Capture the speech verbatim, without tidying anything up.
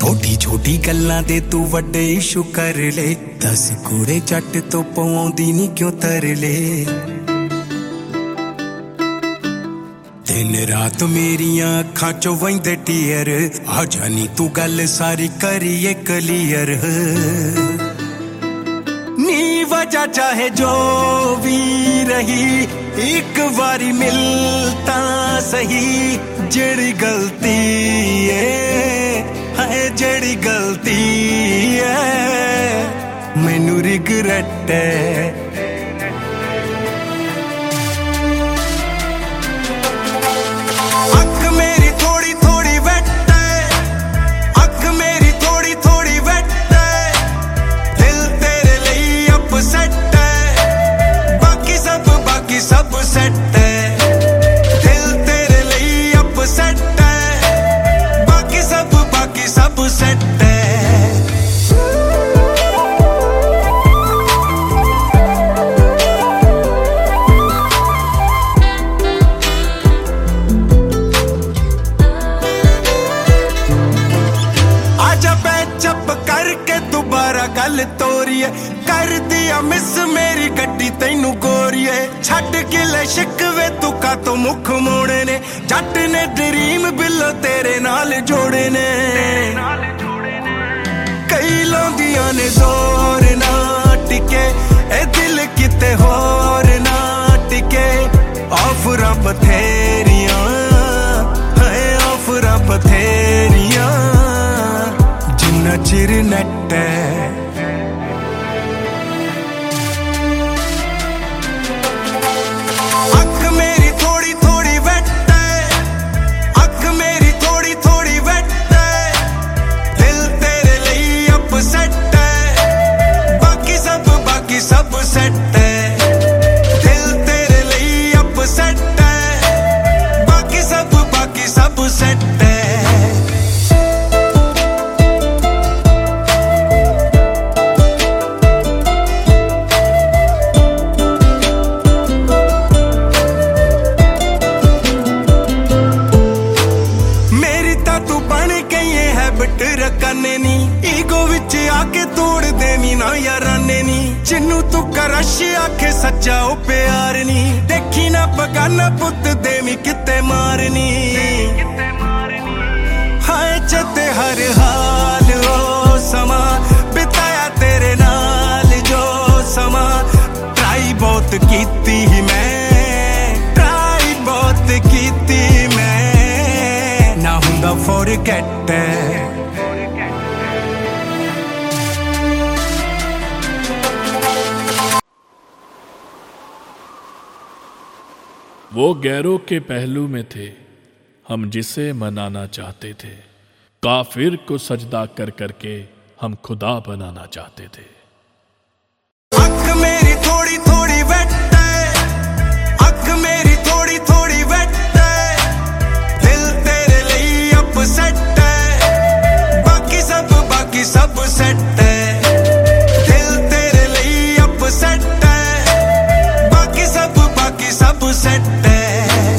छोटी छोटी गल्लां दे तू वड्डे इशू कर ले, दस कूड़े जट तो पवाउंदी नी क्यों तरले। दिन रात मेरियां अखां चो वहिंदे टीयर, आ जानी तू गल सारी करिए क्लियर। नी वजह चाहे जो भी रही, एक बारी मिलता सही। जेड़ी गलती है जेड़ी गलती है मैनू रिग्रेट है। सब सेट है, दिल तेरे लिए अब सेट है, बाकी सब बाकी सब सेट है। आजा पैचअप करके दोबारा गल तोरिए, कर दिया मिस मेरी गड्डी तैनू गोरिए। छड़ के ले शिकवे तू का तो मुख मोड़े ने, जट ने ड्रीम बिल्लो तेरे नाल जोड़े ने। कई लौंदियां ने जोर ना टिके, ए दिल किते होर ना टिके। ऑफरां बथेरियां है ऑफरां बथेरियां, जिन्ना चिर नेट है। सब सेट है, दिल तेरे लिए अब सेट है, बाकी सब बाकी सब सेट है। मेरी ता तू बन गई है हैबिट रकाने नी, ईगो विच आके तोड़ देवी ना याराने नी। जिन्नू तू करश आखे सच्चा ओ प्यार नी, देखी ना बगाना पुत देवी किते मारनी। हाय चते हर हाल ओ समा बिताया तेरे नाल जो समा। ट्राई बहुत कीती मैं, ट्राई बहुत कीती मैं, ना हुंदा फॉरगेट है। वो गैरों के पहलू में थे हम जिसे मनाना चाहते थे, काफिर को सजदा कर करके हम खुदा बनाना चाहते थे। अख मेरी थोड़ी थोड़ी वेट है, अख मेरी थोड़ी थोड़ी वेट है, दिल तेरे लिए अब सेट है, बाकी सब बाकी सब सेट है। दिल तेरे लिए अब सेट है, बाकी सब बाकी सब सेट है।